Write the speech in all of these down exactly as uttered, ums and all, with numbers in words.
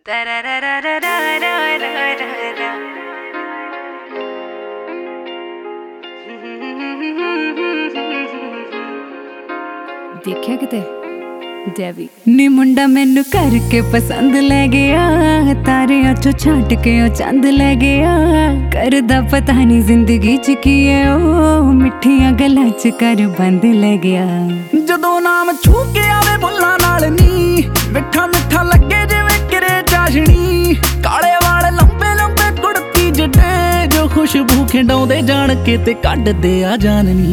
देखिया किते डेवी नी मुंडा मैनू करके पसंद ले गया, तारियां चो छाट के ओ चंद ले गया। करदा पता नहीं जिंदगी च की है ओ, मिठियां गल्लां च कर बंद ले गया। जदों नाम छू के आवे बुल्लां नाल नी, मिठा मिठा लगे जिवें किरे चाशनी। काले वाल लंबे लंबे कुड़ती जड्डे, जो खुशबू खिंडाउंदे जान के ते कड्डदे आ जाननी।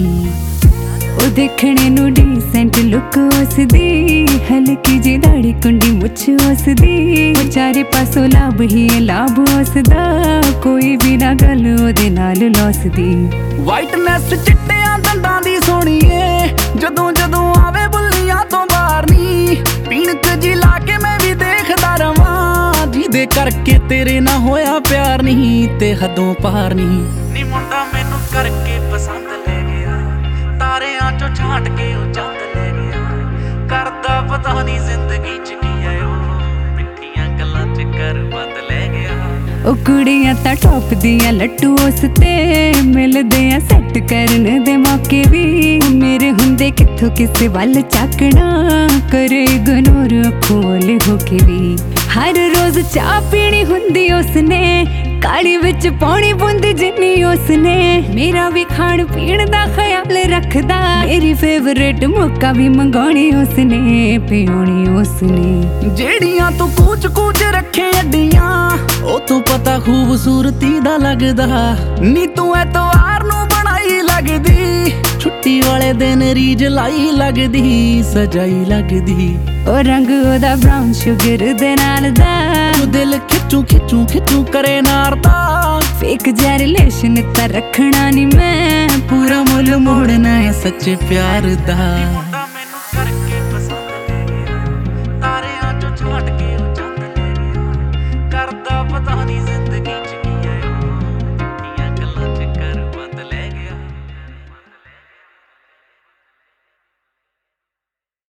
ओ देखने नू डीसेंट लुक उसदी, हल्की जी दाढ़ी कुंडी मुछ उसदी। चारे पासों लाभ ही लाभ उसदा, कोई भी ना गल ओदे नाल लौसदी। वाइटनेस चिट्टियां दंदां दी सोहणीए, जदों जदों आवे बुल्लियां तो बाहर नी। पीणक जी ला के मैं भी देखदा रवां, जिहदे करके तेरे ना होया प्यार नहीं ते हदों पार नहीं। नी मुंडा मैनू करके पसंद ले गया, तारियां चो छाट के ओ चंद ले गया। करदा पता नहीं जिंदगी च की है ओ, मिठियां गल्लां च कर बंद ले गया। ओ कुड़ियां तां टॉप दियां लट्टू उस ते, मिलदे आ सैट करन दे मौके भी। मेरे हुंदे कित्थों किसे वल चाकना, करे इग्नोर अखों ओले होके भी। हर रोज चाह पीनी हुंदी उसने, काली विच पौनी बूंद जिन्नी उसने। मेरा भी खाण पीण दा ख्याल रखदा, मेरी फेवरेट मुक्का भी मंगाउणी उसने, पियोणी उसने। जेड़ियां तू कूच कूच रखे अड्डियां, ओ तू पता खूबसूरती दा लगदा। नी तू ऐतवार नू बनाई लगदी, छुट्टी वाले दिन रीज लाई लगदी, सजाई लगदी। ओ रंग ओदा ब्राउन शुगर दे नाल दा, दिल खिचू खिचू खिचू करे नार दा। फेक जा रिलेशन ता रखना नी मैं, पूरा मुल मोड़ना है सच्चे प्यार दा।